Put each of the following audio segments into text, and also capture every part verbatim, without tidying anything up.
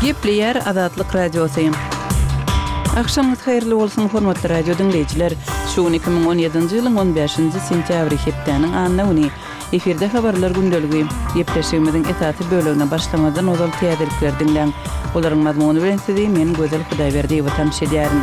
Gepleyer Azatlyk Radiosu. Akşamınız hayırlı olsun hormatly radio dinleyijiler. Şu iki bin on ýedinji ýylyň on beşinji sentýabry hepdeniň annawyny efirde habarlar gündöligi ýepleşigimiziň esaty bölegine başlamadan ozal täzelikler dinleň. Olaryň mazmuny bilen sizi men Gözel Hudaýberdi watan şedýärim.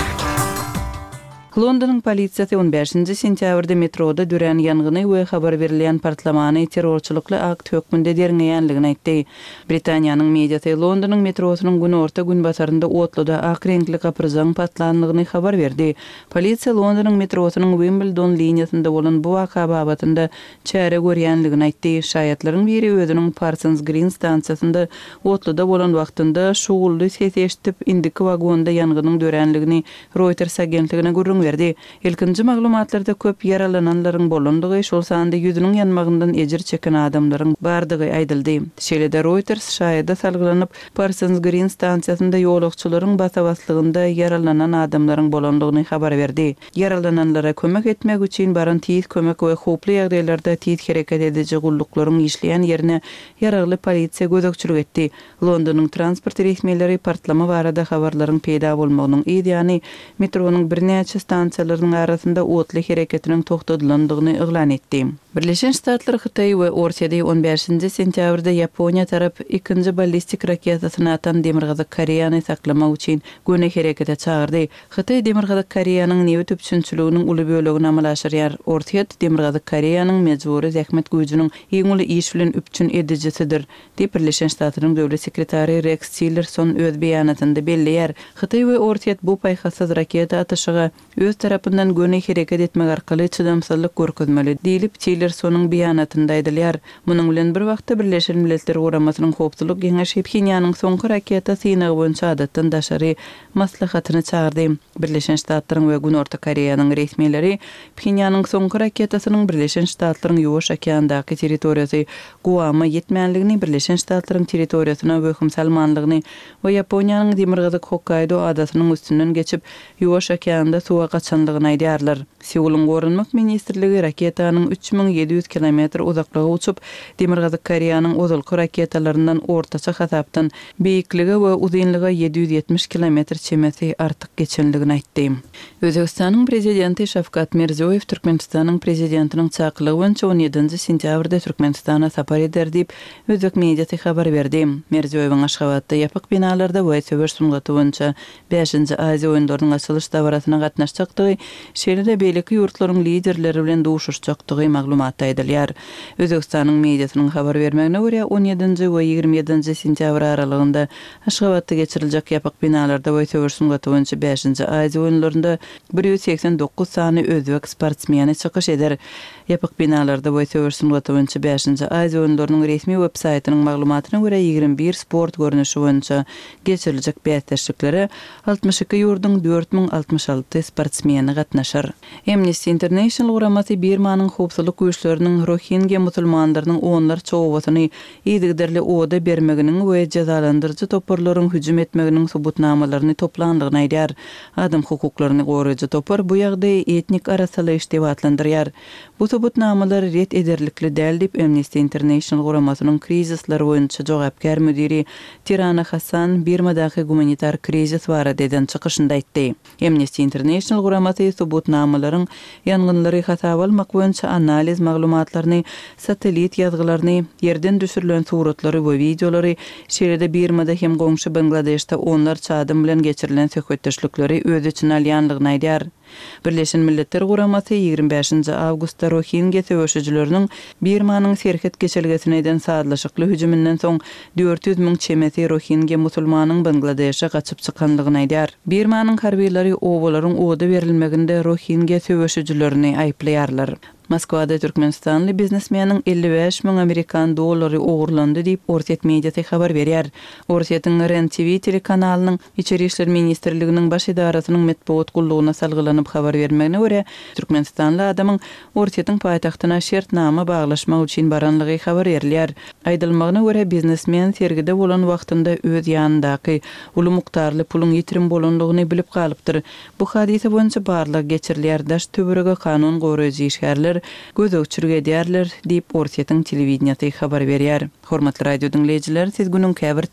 Londonyň polisiýasy on beşinji sentýabrda metroda dürän ýangyny we habar berilýän partlamany terrorçylykly akt hökmünde derňeýänligini aýtdy. Britaniýanyň mediasy Londonyň metrosynyň gün orta gün basarynda otluda ak renkli gaprzyň patlandygyny habar berdi. Polisiýa Londonyň metrosynyň Wimbledon liniýasynda bolan bu waka babatynda çäre görýänligini aýtdy. Şaýatlaryň biri özüniň Parsons Green stansiýasynda otluda bolan wagtynda şugully ses eşitip indiki wagonda ýanganyň döränligini Reuters agentligine görüň verdi. İlkinji maglumatlarda köp yaralananlaryň bolandygy, şol sanda ýüzüniň ýanmagyndan ejir çeken adamlaryň bardygy aýdyldy. Şeýle-de Reuters şaýada salgylanyp Parsons Green stansiýasynda ýolagçylaryň basawastlygynda yaralanan adamlaryň bolandygyny habar berdi. Yaralananlara kömek etmek üçin baran tiýiz kömek we hoply ýagdaýlarda tiýiz hereket ediji gulluklaryň işleýän ýerine ýaragly polisiýa gözekçilik etdi. Londonyň transport resmiýetleri partlama barada habarlaryň peýda bolmagynyň ýa-ni metronyň birnäçe stansiýalarynyň arasynda otly hereketiniň togtadylandygyny eglan etdi. Birleşen Ştatlar Hytaý we Orsiýada on beşinji sentýabrda Ýaponiýa tarap ikinji ballistik raketasyny atan Demirgazyk Koreýany saklamak üçin göne herekete çağırdy. Hytaý Demirgazyk Koreýanyň newi tüpçünçiliginiň uly bölegini amallaşdyrýar. Orsiýat Demirgazyk Koreýanyň mejburi zähmet güýjüniň iň uly iş bilen üpçün edijisidir, diýip Birleşen Ştatlaryň döwlet sekretary Rex Tillerson öz beýanatynda belleýär. Hytaý we Orsiýat bu paýhassız raketa atışyga öz tarapyndan göne hereket etmek arkaly çydamsızlyk görkezmeli diýilip Tillersonyň beýanatynda aýdylýar. Munyň bilen bir wagtda Birleşen Milletler Guramasynyň howpsuzlyk Geňeşi Pxenýanyň soňky raketa synagy boýunça adatdan daşary maslahatyny çağırdy. Birleşen Ştatlaryň we Gün Orta Koreýanyň resmiýetleri Pxenýanyň soňky raketasynyň Birleşen Ştatlaryň Ýuwaş okeandaky territoriýasy Guam'a ýetmänligini, Birleşen Ştatlaryň territoriýasyna wöküm salmanlygyny we Ýaponiýanyň Demirgazyk Hokkaido adasynyň üstünden geçip Ýuwaş okeanda suwa gaçanlygyny aýdýarlar. Sewulyň gorunmak ministrligi raketanyň üç bin ýedi ýüz kilometr uzaklyga uçup Demirgazyk Koreýanyň ozalky raketalaryndan ortaça hasapdan beýikligi we uzunlygy ýedi ýüz ýetmiş kilometr çemesi artyk geçenligini aýtdy. Özbekistanyň prezidenti Şavkat Mirziýoýew Türkmenistanyň prezidentiniň çakylygy boýunça on ýedinji sentýabrda Türkmenistana sapar eder diýip özbek mediasy habar berdi. Mirziýoýewiň Aşgabatda ýapyk binalarda we söwür sungaty boýunça beşinji Aziýa oýunlarynyň açylyş dawrasyna gatnaşjakdygy, şeýle-de beýleki ýurtlaryň liderleri bilen duşuşjakdygy maglumat aýdylýar. Özbekistanyň mediasynyň habar bermegine görä on ýedinji we ýigirme ýedinji sentýabr aralygynda Aşgabatda geçiriljek ýapyk binalarda we söwür sungaty boýunça beşinji Aziýa oýunlarynda bir ýüz seksen dokuz sany özbek sportsmeni çykyş eder. Ýapyk binalarda we söwür sungaty boýunça beşinji Aziýa oýunlarynyň resmi web saýtynyň maglumatyna görä ýigirme bir sport görnüşi boýunça geçiriljek beýatdaşlyklara altmış iki ýurdun dört bin altmış alty sportsmeni gatnaşar. Amnesty International guramasy Birmanyň howpsuzlyk güýçleriniň Rohingya musulmanlarynyň onlar çoğuwasyny ýygyderli oda bermeginiň we jazalandyrjy toparlaryň hüjüm etmeginiň subutnamalaryny toplandygyny aýdýar. Adam hukuklaryny goraýjy topar bu ýagdaý etnik arasalyş diýip adlandyrýar. Bu subutnamalar ret ederlikli däl diýip Amnesty International guramasynyň krizisler boýunça jogapkar müdiri Tirana Hasan Birmadaky humanitar krizis barada eden çykyşynda aýtdy. Amnesty International guramasy subutnamalaryň ýangynlary hasaba almak boýunça analiz maglumatlaryny, satelit ýazgylaryny, ýerden düşürilen suratlary we videolary, şeýle-de Birmada hem goňşy Bangladeşde onlarça adam bilen geçirilen söhbetdeşlikleri öz için alýanlygyny aýdýar. Birleşen Milletler Guramasy ýigirme beşinji awgustda Rohingya söwüşçüleriniň Birmanyň serket geçelgesine eden sadlaşykly hüjümünden soň dört ýüz miň çemesi Rohingya musulmanyň Bangladeşe gaçyp çykanlygyny aýdýar. Birmanyň harbiýleri owalaryň oda berilmeginde Rohingya söwüşçülerini aýplaýarlar. Moskwada Türkmenistanly biznesmeniň elli beş miň Amerikan dollary ogurlandy diýip Orsiýet mediasy habar berýär. Orsiýetyň R N T V telekanalynyň İçeri işler ministrliginiň baş idarasynyň metbuat gullugyna salgylanyp habar bermegine görä, Türkmenistanly adamyň Orsiýetyň paýtagtyna şertnama baglaşmak üçin baranlygy habar berilýär. Aýdylmagyna görä biznesmen sergide bolan wagtynda öz ýanyndaky uly mukdarly puluň ýitirim bolandygyny bilip galypdyr. Bu hadise boýunça barlyk geçirilýär daş töwerege kanun goraýjy işgärler gözökçülük edýärler diýip Orsiýetyň telewizionyny habar berýär. Hormatly radio dinleyijiler, siz günüň käbir